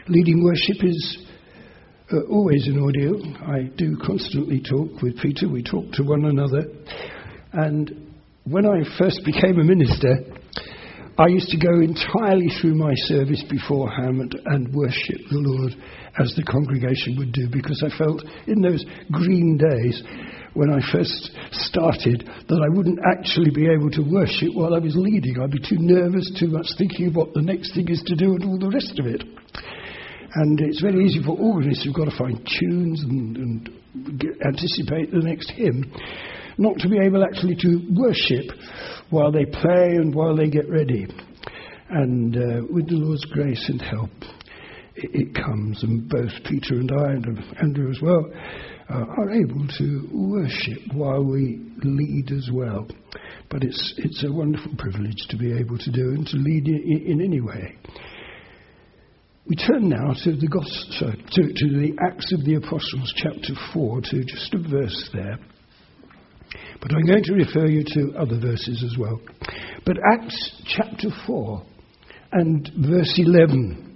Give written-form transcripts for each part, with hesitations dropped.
Leading worship is always an ordeal. I do constantly talk with Peter. We talk to one another. And when I first became a minister, I used to go entirely through my service beforehand and worship the Lord as the congregation would do, because I felt in those green days when I first started that I wouldn't actually be able to worship while I was leading. I'd be too nervous, too much thinking of what the next thing is to do and all the rest of it. And it's very easy for organists who've got to find tunes and anticipate the next hymn, not to be able actually to worship while they play and while they get ready. And with the Lord's grace and help, it comes. And both Peter and I, and Andrew as well, are able to worship while we lead as well. But it's a wonderful privilege to be able to do and to lead in any way. We turn now to the Gospel, to the Acts of the Apostles, chapter 4, to just a verse there. But I'm going to refer you to other verses as well. But Acts chapter 4 and verse 11.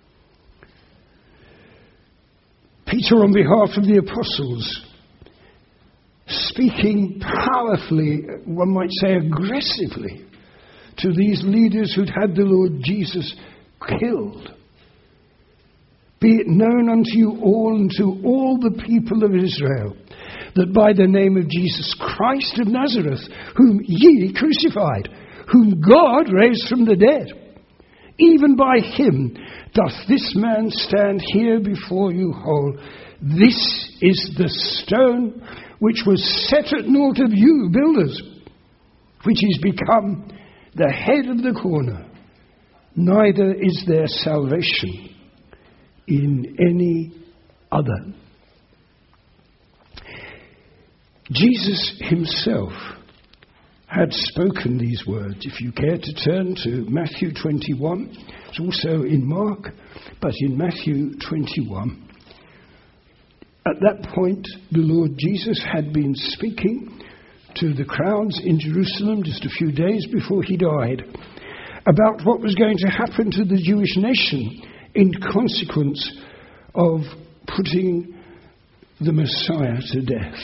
Peter, on behalf of the apostles, speaking powerfully, one might say aggressively, to these leaders who'd had the Lord Jesus killed. Be it known unto you all and to all the people of Israel, that by the name of Jesus Christ of Nazareth, whom ye crucified, whom God raised from the dead, even by him doth this man stand here before you whole. This is the stone which was set at naught of you builders, which is become the head of the corner. Neither is there salvation in any other. Jesus himself had spoken these words. If you care to turn to Matthew 21, it's also in Mark, but in Matthew 21, at that point the Lord Jesus had been speaking to the crowds in Jerusalem just a few days before he died about what was going to happen to the Jewish nation in consequence of putting the Messiah to death.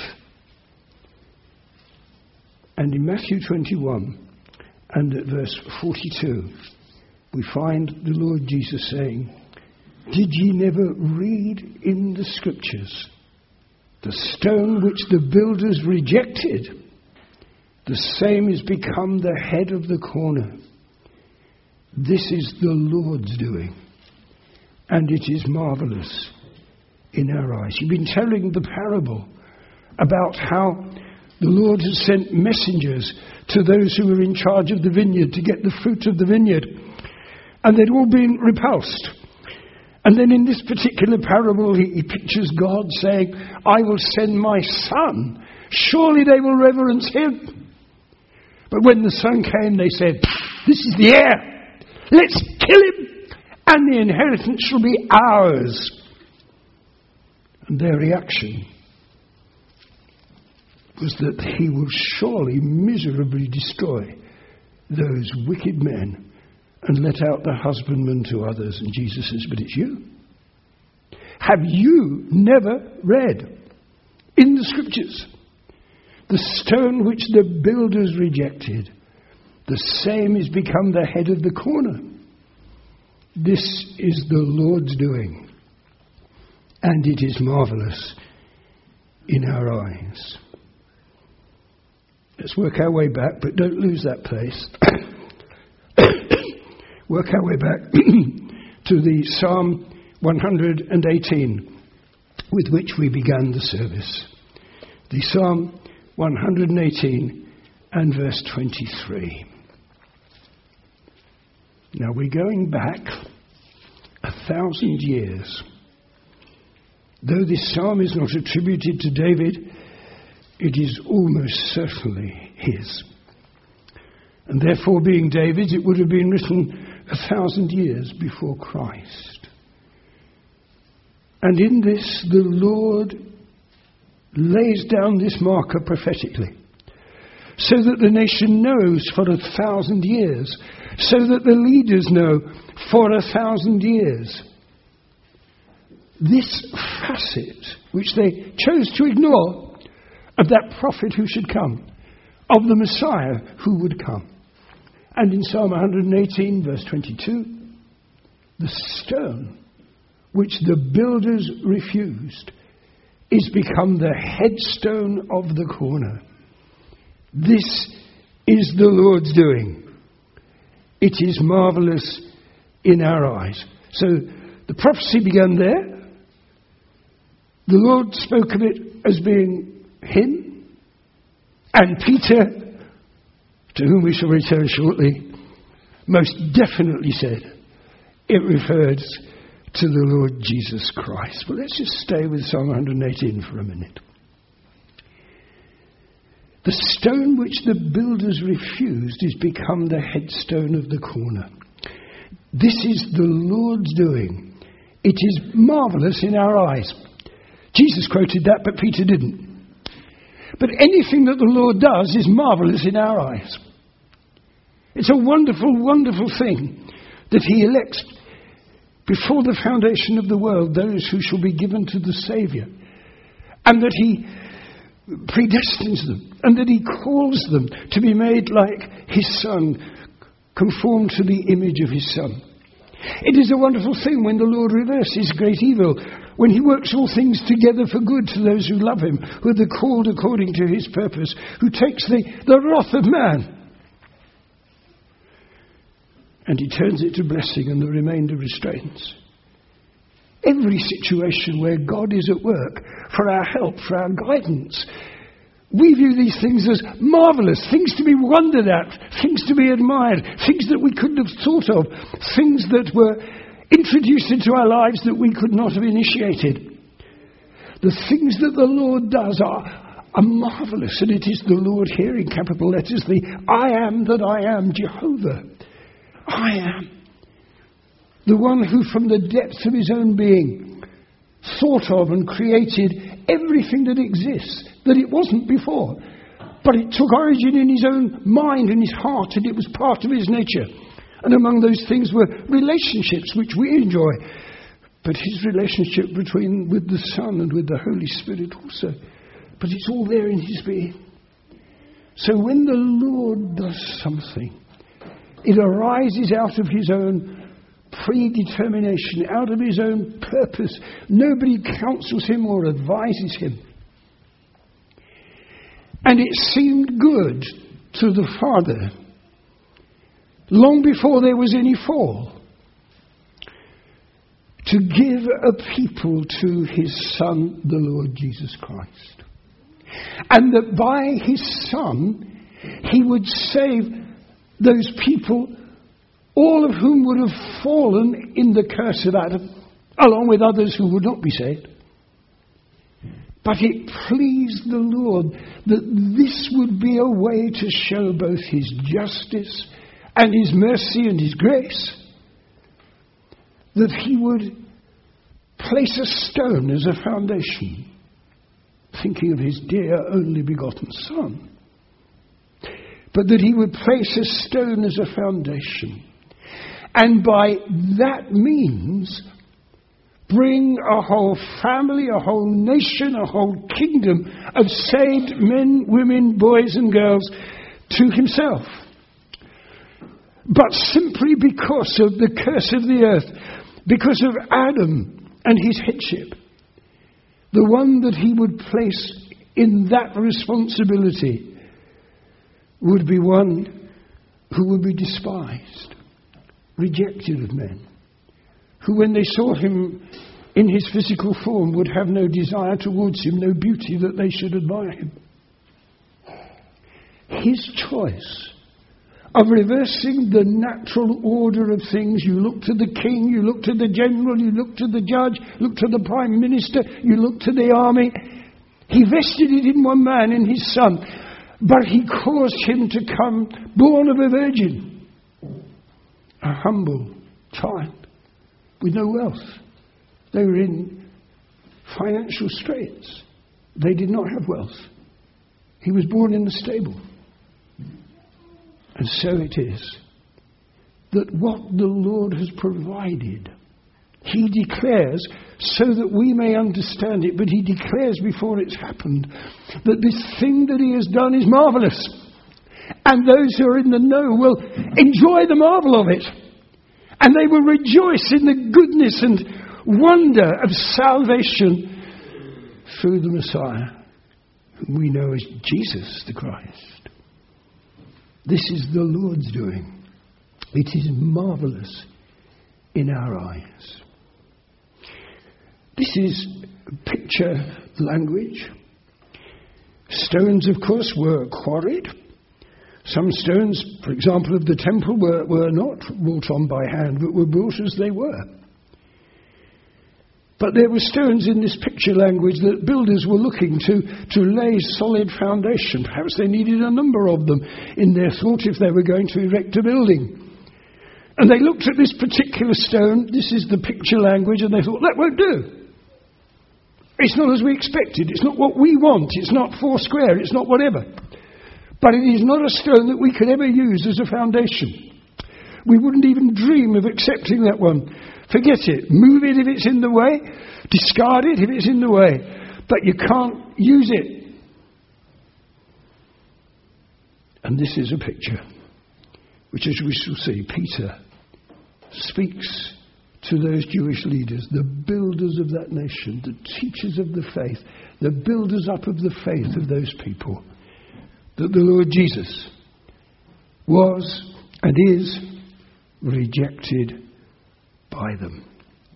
And in Matthew 21 and at verse 42, we find the Lord Jesus saying, Did ye never read in the Scriptures, the stone which the builders rejected, the same is become the head of the corner. This is the Lord's doing, and it is marvelous in our eyes. You've been telling the parable about how the Lord has sent messengers to those who were in charge of the vineyard to get the fruit of the vineyard, and they'd all been repulsed. And then in this particular parable, he pictures God saying, I will send my son. Surely they will reverence him. But when the son came, they said, this is the heir. Let's kill him, and the inheritance shall be ours. And their reaction was that he will surely miserably destroy those wicked men and let out the husbandman to others. And Jesus says, but it's you. Have you never read in the Scriptures, the stone which the builders rejected, the same is become the head of the corner? This is the Lord's doing, and it is marvelous in our eyes. Let's work our way back, but don't lose that place. Work our way back to the Psalm 118, with which we began the service. The Psalm 118 and verse 23. Now we're going back 1,000 years. Though this psalm is not attributed to David, it is almost certainly his. And therefore, being David's, it would have been written 1,000 years before Christ. And in this, the Lord lays down this marker prophetically, so that the nation knows for 1,000 years, so that the leaders know for 1,000 years this facet, which they chose to ignore, of that prophet who should come, of the Messiah who would come. And in Psalm 118, verse 22, the stone which the builders refused is become the headstone of the corner. This is the Lord's doing. It is marvelous in our eyes. So the prophecy began there. The Lord spoke of it as being him. And Peter, to whom we shall return shortly, most definitely said it refers to the Lord Jesus Christ. But let's just stay with Psalm 118 for a minute. The stone which the builders refused is become the headstone of the corner. This is the Lord's doing. It is marvelous in our eyes. Jesus quoted that, but Peter didn't. But anything that the Lord does is marvelous in our eyes. It's a wonderful, wonderful thing that he elects before the foundation of the world those who shall be given to the Saviour, and that he predestines them, and that he calls them to be made like his Son, conformed to the image of his Son. It is a wonderful thing when the Lord reverses great evil, when he works all things together for good to those who love him, who are called according to his purpose, who takes the wrath of man and he turns it to blessing, and the remainder restrains. Every situation where God is at work for our help, for our guidance, we view these things as marvellous, things to be wondered at, things to be admired, things that we couldn't have thought of, things that were introduced into our lives that we could not have initiated. The things that the Lord does are marvellous, and it is the Lord here in capital letters, the I am that I am, Jehovah. I am. The one who from the depths of his own being thought of and created everything that exists, that it wasn't before. But it took origin in his own mind and his heart, and it was part of his nature. And among those things were relationships which we enjoy. But his relationship with the Son and with the Holy Spirit also. But it's all there in his being. So when the Lord does something, it arises out of his own predetermination, out of his own purpose. Nobody counsels him or advises him. And it seemed good to the Father, long before there was any fall, to give a people to his Son, the Lord Jesus Christ. And that by his Son, he would save those people, all of whom would have fallen in the curse of Adam, along with others who would not be saved. But it pleased the Lord that this would be a way to show both his justice and his mercy and his grace, that he would place a stone as a foundation, thinking of his dear only begotten Son. But that he would place a stone as a foundation, and by that means bring a whole family, a whole nation, a whole kingdom of saved men, women, boys and girls to himself. But simply because of the curse of the earth, because of Adam and his headship, the one that he would place in that responsibility would be one who would be despised, rejected of men, who when they saw him in his physical form would have no desire towards him, no beauty that they should admire him. His choice of reversing the natural order of things, you look to the king, you look to the general, you look to the judge, look to the prime minister, you look to the army. He vested it in one man, in his Son. But he caused him to come born of a virgin, a humble child with no wealth. They were in financial straits. They did not have wealth. He was born in the stable. And so it is that what the Lord has provided He declares, so that we may understand it, but he declares before it's happened, that this thing that he has done is marvellous. And those who are in the know will enjoy the marvel of it. And they will rejoice in the goodness and wonder of salvation through the Messiah, whom we know as Jesus the Christ. This is the Lord's doing. It is marvellous in our eyes. This is picture language. Stones, of course, were quarried. Some stones, for example, of the temple were not wrought on by hand, but were brought as they were. But there were stones in this picture language that builders were looking to lay solid foundation. Perhaps they needed a number of them in their thought if they were going to erect a building. And they looked at this particular stone, this is the picture language, and they thought, that won't do. It's not as we expected. It's not what we want. It's not four square. It's not whatever. But it is not a stone that we could ever use as a foundation. We wouldn't even dream of accepting that one. Forget it. Move it if it's in the way. Discard it if it's in the way. But you can't use it. And this is a picture which, as we shall see, Peter speaks to those Jewish leaders, the builders of that nation, the teachers of the faith, the builders up of the faith of those people, that the Lord Jesus was and is rejected by them.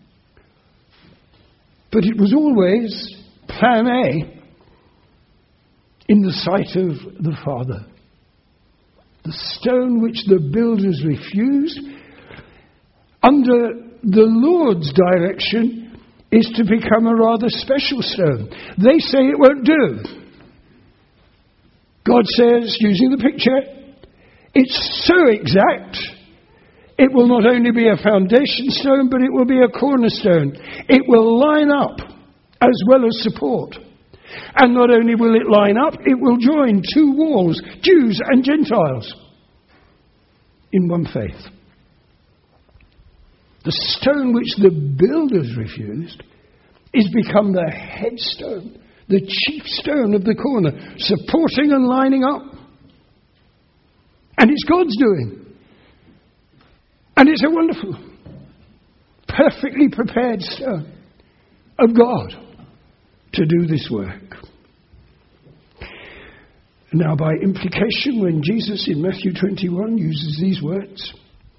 But it was always plan A in the sight of the Father. The stone which the builders refused, under the Lord's direction, is to become a rather special stone. They say it won't do. God says, using the picture, it's so exact, it will not only be a foundation stone, but it will be a cornerstone. It will line up as well as support. And not only will it line up, it will join two walls, Jews and Gentiles, in one faith. The stone which the builders refused is become the headstone, the chief stone of the corner, supporting and lining up. And it's God's doing. And it's a wonderful, perfectly prepared stone of God to do this work. Now, by implication, when Jesus in Matthew 21 uses these words,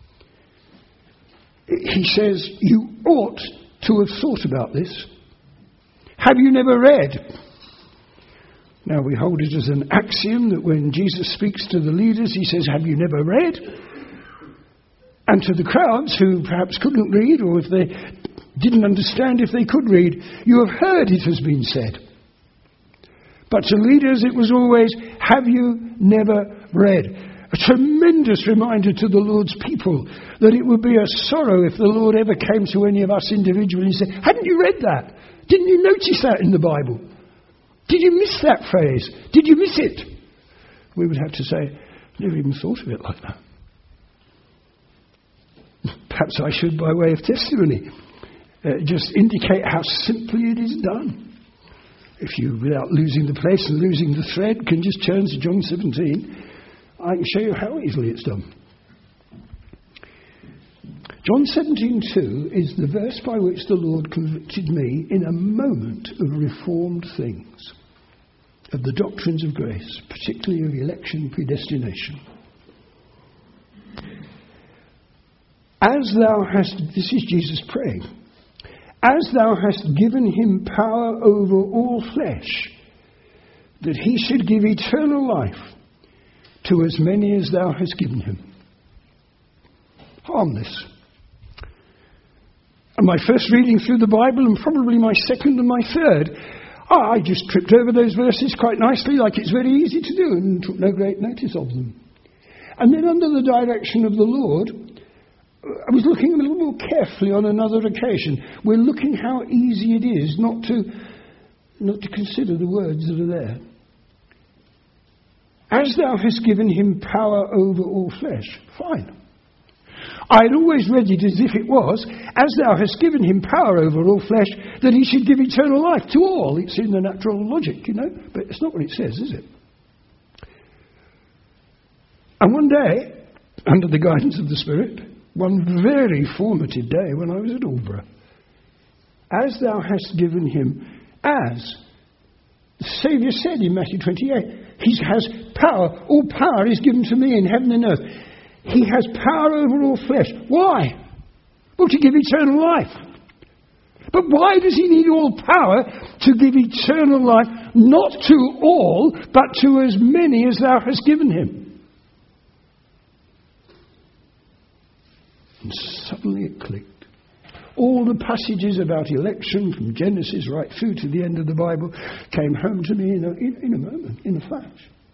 he says, you ought to have thought about this. Have you never read? Now, we hold it as an axiom that when Jesus speaks to the leaders, he says, have you never read? And to the crowds who perhaps couldn't read, or if they didn't understand if they could read, you have heard it has been said. But to leaders it was always, have you never read? A tremendous reminder to the Lord's people that it would be a sorrow if the Lord ever came to any of us individually and said, hadn't you read that? Didn't you notice that in the Bible? Did you miss that phrase? Did you miss it? We would have to say, never even thought of it like that. Perhaps I should, by way of testimony, just indicate how simply it is done. If you, without losing the place and losing the thread, can just turn to John 17, I can show you how easily it's done. John 17:2 is the verse by which the Lord convicted me in a moment of reformed things, of the doctrines of grace, particularly of election and predestination. As thou hast, this is Jesus praying, as thou hast given him power over all flesh, that he should give eternal life to as many as thou hast given him. Harmless. And my first reading through the Bible, and probably my second and my third, I just tripped over those verses quite nicely, like it's very easy to do, and took no great notice of them. And then under the direction of the Lord, I was looking a little more carefully on another occasion. We're looking how easy it is not to consider the words that are there. As thou hast given him power over all flesh. Fine. I'd always read it as if it was, as thou hast given him power over all flesh, that he should give eternal life to all. It's in the natural logic, but it's not what it says, is it? And one day, under the guidance of the Spirit, one very formative day when I was at Aldborough, as thou hast given him, as the Saviour said in Matthew 28, he has power. All power is given to me in heaven and earth. He has power over all flesh. Why? Well, to give eternal life. But why does he need all power to give eternal life? Not to all, but to as many as thou hast given him. And suddenly it clicked. All the passages about election from Genesis right through to the end of the Bible came home to me in a moment, in a flash.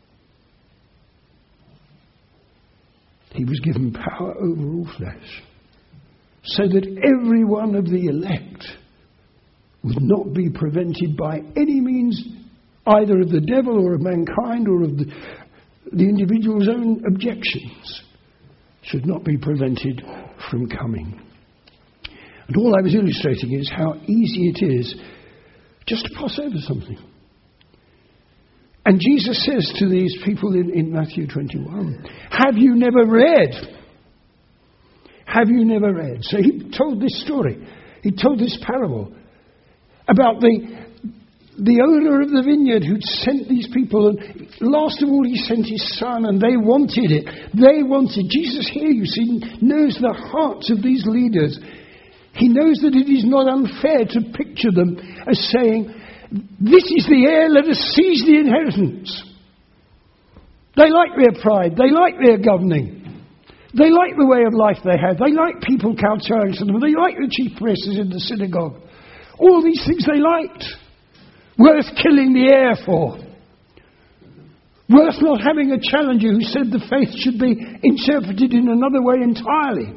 He was given power over all flesh, so that every one of the elect would not be prevented by any means, either of the devil or of mankind or of the individual's own objections, should not be prevented from coming. And all I was illustrating is how easy it is just to pass over something. And Jesus says to these people in Matthew 21, have you never read? Have you never read? So he told this story. He told this parable about the owner of the vineyard who'd sent these people. And last of all, he sent his son, and they wanted it. They wanted. Jesus here, you see, knows the hearts of these leaders. He knows that it is not unfair to picture them as saying, this is the heir, let us seize the inheritance. They like their pride. They like their governing. They like the way of life they have. They like people kowtowing to them. They like the chief priests in the synagogue. All these things they liked. Worth killing the heir for. Worth not having a challenger who said the faith should be interpreted in another way entirely.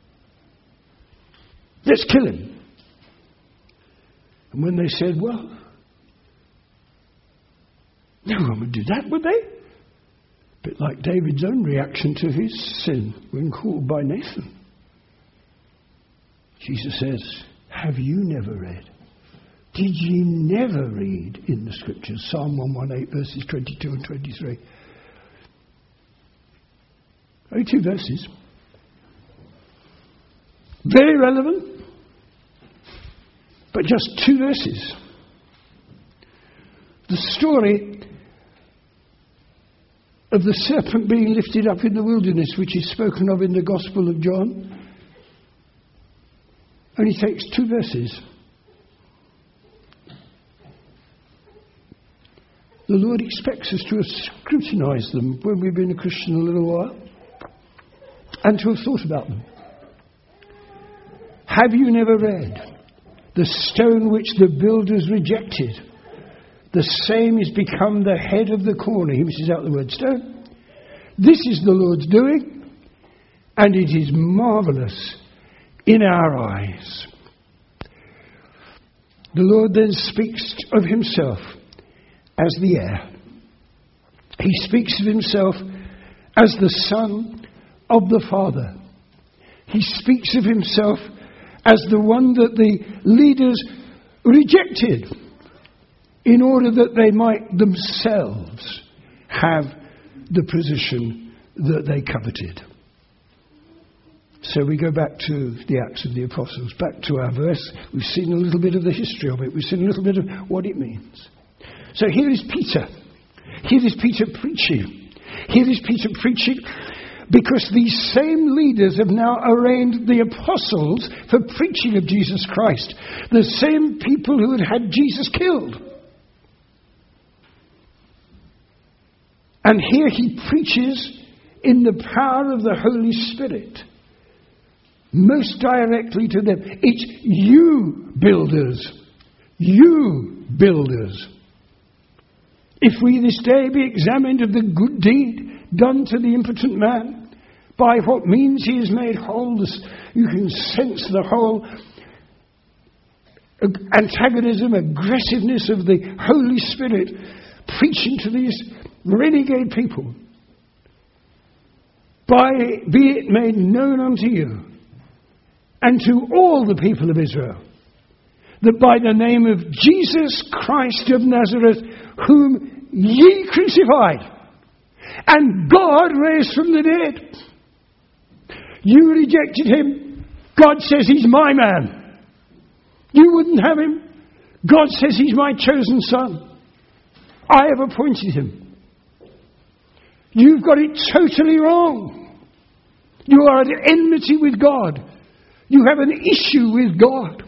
Let's kill him. And when they said, well, no one would do that, would they? A bit like David's own reaction to his sin when called by Nathan. Jesus says, have you never read? Did ye never read in the scriptures? Psalm 118 verses 22 and 23. Only 2 verses. Very relevant, but just 2 verses. The story of the serpent being lifted up in the wilderness, which is spoken of in the Gospel of John, only takes 2 verses. The Lord expects us to have scrutinized them when we've been a Christian a little while, and to have thought about them. Have you never read? The stone which the builders rejected, the same is become the head of the corner. He misses out the word stone. This is the Lord's doing, and it is marvelous in our eyes. The Lord then speaks of himself as the heir. He speaks of himself as the Son of the Father. He speaks of himself as the one that the leaders rejected in order that they might themselves have the position that they coveted. So we go back to the Acts of the Apostles, back to our verse. We've seen a little bit of the history of it. We've seen a little bit of what it means. So here is Peter. Here is Peter preaching. Here is Peter preaching because these same leaders have now arraigned the apostles for preaching of Jesus Christ. The same people who had Jesus killed. And here he preaches in the power of the Holy Spirit. Most directly to them. It's you builders. You builders. If we this day be examined of the good deed done to the impotent man, by what means he is made whole, you can sense the whole antagonism, aggressiveness of the Holy Spirit preaching to these renegade people. Be it made known unto you and to all the people of Israel, that by the name of Jesus Christ of Nazareth, whom ye crucified, and God raised from the dead. You rejected him. God says he's my man. You wouldn't have him. God says he's my chosen son. I have appointed him. You've got it totally wrong. You are at enmity with God. You have an issue with God.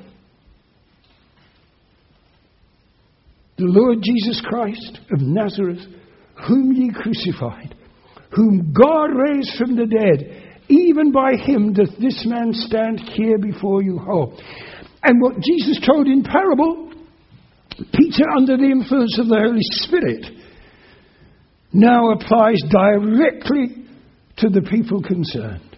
The Lord Jesus Christ of Nazareth, whom ye crucified, whom God raised from the dead, even by him doth this man stand here before you whole. And what Jesus told in parable, Peter, under the influence of the Holy Spirit, now applies directly to the people concerned.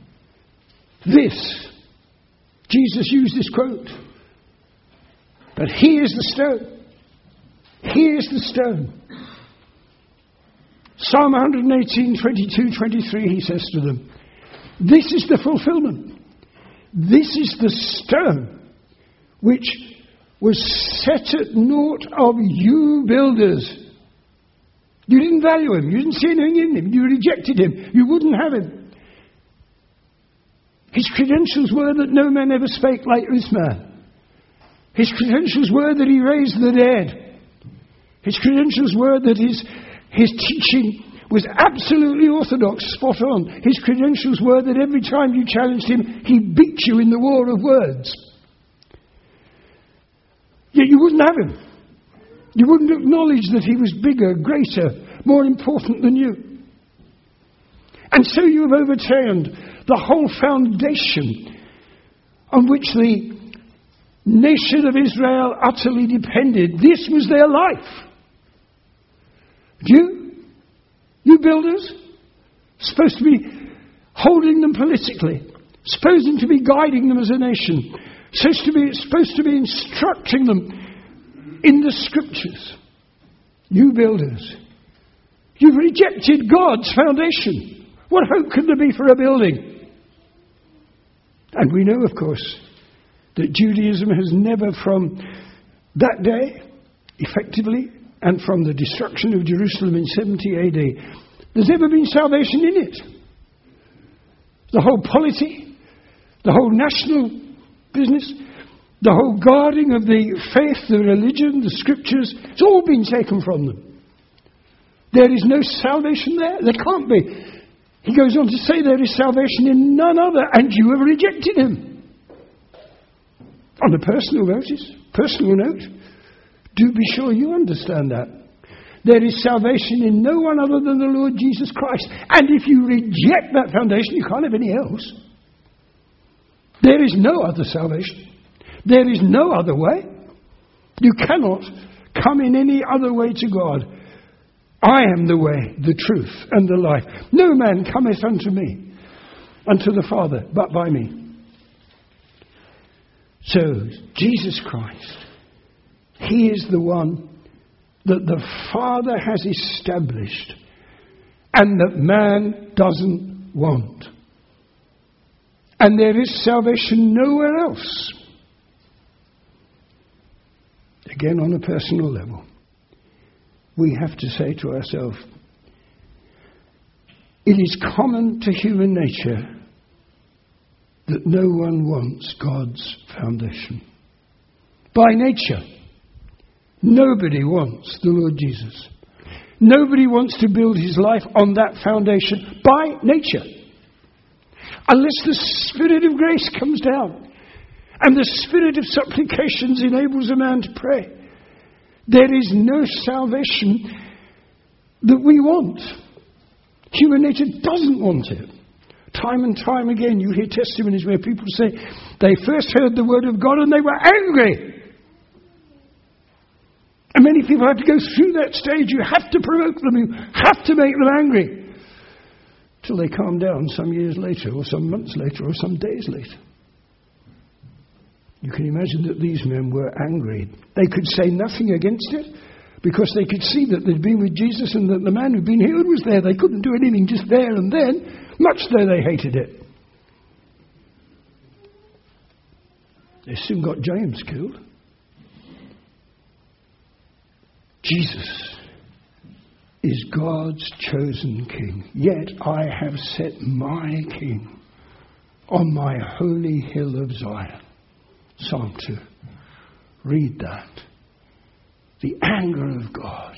Jesus used this quote, but here's the stone. Here's the stone. Psalm 118, 22, 23, he says to them, this is the fulfillment. This is the stone which was set at naught of you builders. You didn't value him. You didn't see anything in him. You rejected him. You wouldn't have him. His credentials were that no man ever spake like this man. His credentials were that he raised the dead. His credentials were that his teaching was absolutely orthodox, spot on. His credentials were that every time you challenged him, he beat you in the war of words. Yet you wouldn't have him. You wouldn't acknowledge that he was bigger, greater, more important than you. And so you have overturned the whole foundation on which the nation of Israel utterly depended. This was their life. You builders, supposed to be holding them politically, supposed to be guiding them as a nation, supposed to be instructing them in the scriptures. You builders, you've rejected God's foundation. What hope can there be for a building? And we know, of course, that Judaism has never from that day, effectively, and from the destruction of Jerusalem in 70 AD, there's never been salvation in it. The whole polity, the whole national business, the whole guarding of the faith, the religion, the scriptures, it's all been taken from them. There is no salvation there. There can't be. He goes on to say there is salvation in none other, and you have rejected him. On a personal note, do be sure you understand that. There is salvation in no one other than the Lord Jesus Christ. And if you reject that foundation, you can't have any else. There is no other salvation. There is no other way. You cannot come in any other way to God. I am the way, the truth, and the life. No man cometh unto me, unto the Father, but by me. So, Jesus Christ, he is the one that the Father has established and that man doesn't want. And there is salvation nowhere else. Again, on a personal level, we have to say to ourselves, it is common to human nature that no one wants God's foundation. By nature, nobody wants the Lord Jesus. Nobody wants to build his life on that foundation by nature. Unless the Spirit of grace comes down and the Spirit of supplications enables a man to pray, there is no salvation that we want. Human nature doesn't want it. Time and time again you hear testimonies where people say they first heard the word of God and they were angry. And many people have to go through that stage. You have to provoke them. You have to make them angry. Till they calm down some years later or some months later or some days later. You can imagine that these men were angry. They could say nothing against it, because they could see that they'd been with Jesus and that the man who'd been healed was there. They couldn't do anything just there and then, much though they hated it. They soon got James killed. Jesus is God's chosen king. Yet I have set my king on my holy hill of Zion. Psalm 2. Read that. The anger of God.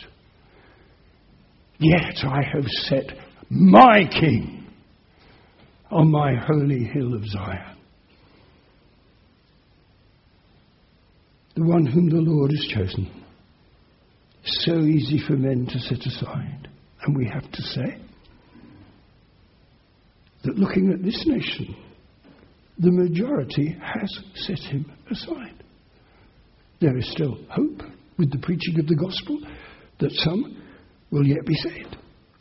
Yet I have set my king on my holy hill of Zion. The one whom the Lord has chosen. So easy for men to set aside. And we have to say that looking at this nation, the majority has set him aside. There is still hope with the preaching of the gospel that some will yet be saved.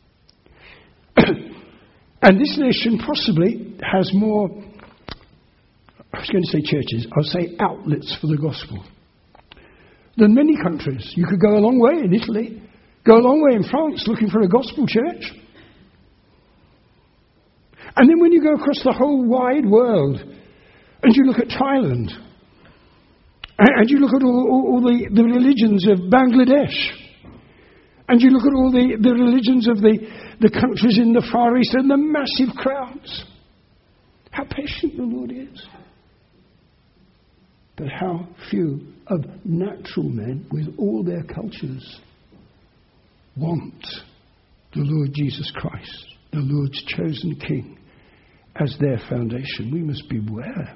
And this nation possibly has more, I was going to say churches, I'll say outlets for the gospel than many countries. You could go a long way in Italy, go a long way in France looking for a gospel church. And then when you go across the whole wide world and you look at Thailand and you look at all the religions of Bangladesh and you look at all the religions of the countries in the Far East and the massive crowds, how patient the Lord is. But how few of natural men with all their cultures want the Lord Jesus Christ, the Lord's chosen King, as their foundation. We must beware.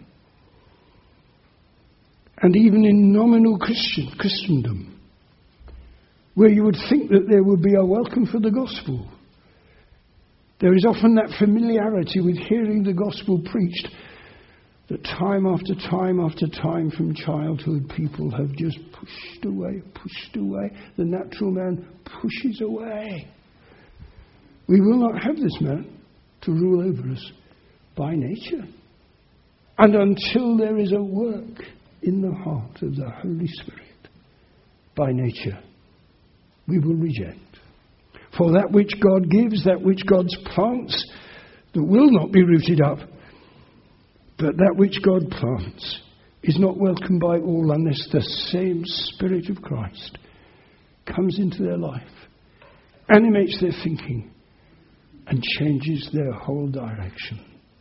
And even in nominal Christendom, where you would think that there would be a welcome for the gospel, there is often that familiarity with hearing the gospel preached that time after time after time from childhood people have just pushed away. The natural man pushes away. We will not have this man to rule over us by nature. And until there is a work in the heart of the Holy Spirit by nature, we will reject. For that which God gives, that which God plants, that will not be rooted up, but that which God plants is not welcomed by all unless the same Spirit of Christ comes into their life, animates their thinking, and changes their whole direction.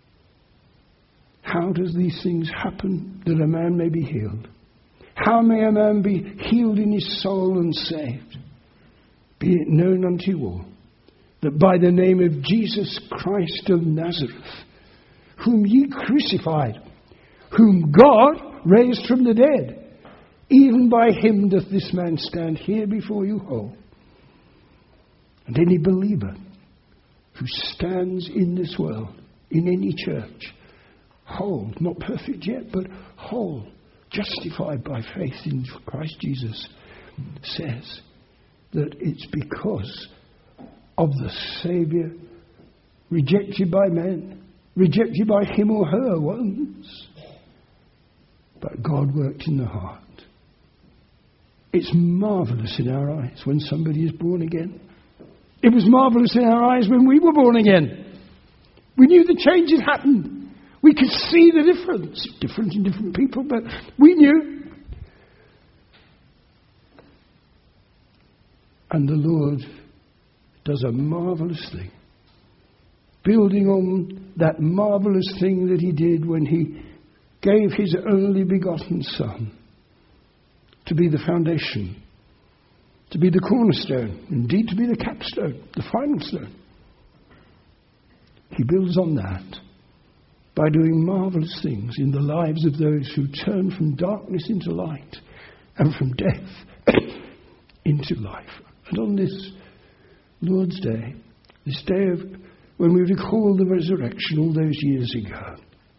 How does these things happen that a man may be healed? How may a man be healed in his soul and saved? Be it known unto you all that by the name of Jesus Christ of Nazareth, whom ye crucified, whom God raised from the dead, even by him doth this man stand here before you whole. And any believer who stands in this world, in any church, whole, not perfect yet, but whole, justified by faith in Christ Jesus, says that it's because of the Saviour, rejected by men, rejected by him or her once, but God worked in the heart. It's marvellous in our eyes when somebody is born again. It was marvellous in our eyes when we were born again. We knew the change had happened. We could see the difference. Different in different people, but we knew. And the Lord does a marvellous thing, building on that marvellous thing that he did when he gave his only begotten Son to be the foundation, to be the cornerstone, indeed to be the capstone, the final stone. He builds on that by doing marvellous things in the lives of those who turn from darkness into light and from death into life. And on this Lord's Day, this day of when we recall the resurrection all those years ago,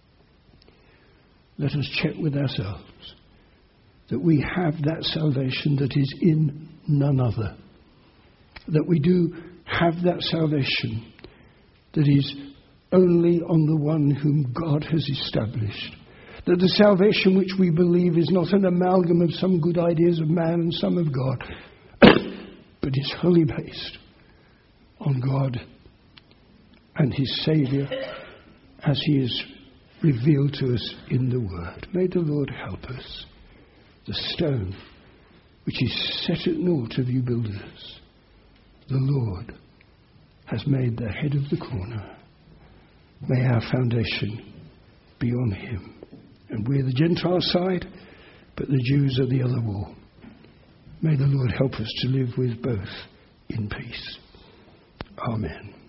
let us check with ourselves that we have that salvation that is in none other. That we do have that salvation that is only on the one whom God has established. That the salvation which we believe is not an amalgam of some good ideas of man and some of God, but is wholly based on God and his Saviour as he is revealed to us in the Word. May the Lord help us. The stone which is set at naught of you builders, the Lord has made the head of the corner. May our foundation be on him. And we're the Gentile side, but the Jews are the other wall. May the Lord help us to live with both in peace. Amen.